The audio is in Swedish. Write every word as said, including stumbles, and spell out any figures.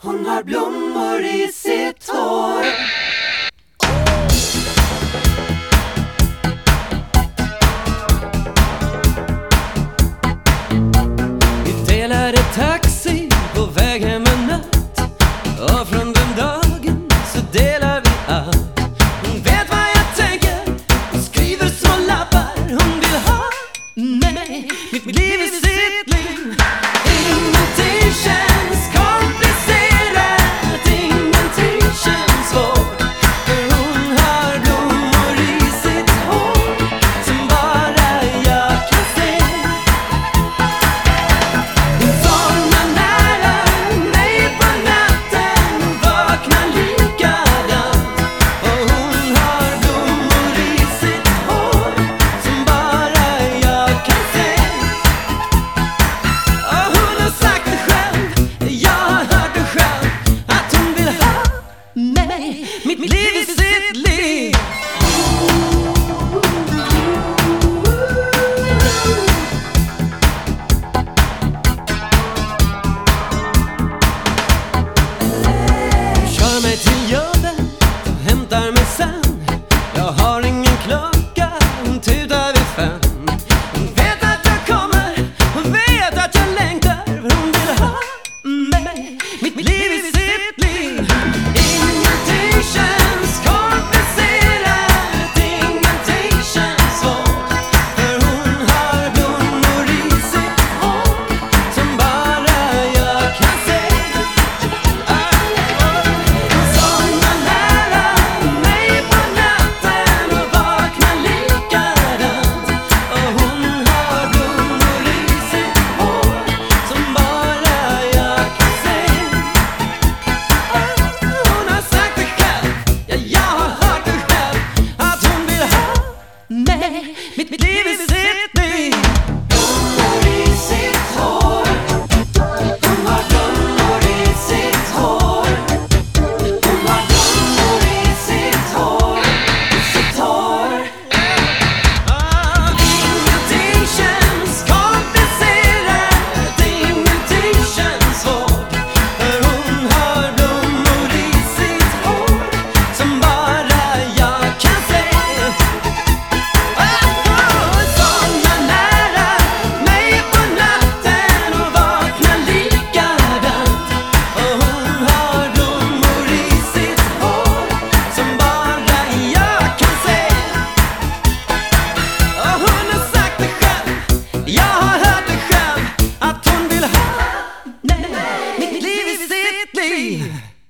Hon har blommor i sitt hår. Vi delade taxi på väg hem en natt, och från den dagen så delar vi allt. Hon vet vad jag tänker, hon skriver små lappar. Hon vill ha mig, mitt liv i sitt liv. Ingenting känns komplicerat, ingenting känns svårt, för hon har blommor i sitt hår som bara jag kan se. Hon somnar nära mig på natten och vaknar likadant, och hon har blommor i sitt hår som bara jag kan se. Och hon har sagt det själv, jag har hört det själv, att hon vill ha mig, mitt liv i sitt liv. Kör mig till jobbet och hämtar mig sen. Jag har ingen klocka, hon tutar vid fem. Hon vet att jag kommer, hon vet att jag längtar, för hon vill ha mig, mitt liv i sitt liv. Ingenting känns komplicerat, ingenting känns svårt, för hon har blommor i sitt hår som bara jag kan se. Hon somnar nära mig på natten och vaknar likadant, och hon har blommor i sitt hår som bara jag kan se. Hon har sagt det själv, ja, jag har hört det själv, att hon vill ha mig, mitt liv i sitt liv. Blommor i sitt hår. Hon har blommor i sitt hår. Hon har blommor i sitt hår. I sitt hår. Ingenting känns komplicerat, ingenting känns svårt, för hon har blommor i sitt hår som bara jag kan se. Hon somnar nära mig på natten och vaknar likadant, och hon har blommor i sitt hår som bara jag kan se. Och hon har sagt det själv, jag har hört det själv, att hon vill ha mig, mitt liv i sitt liv.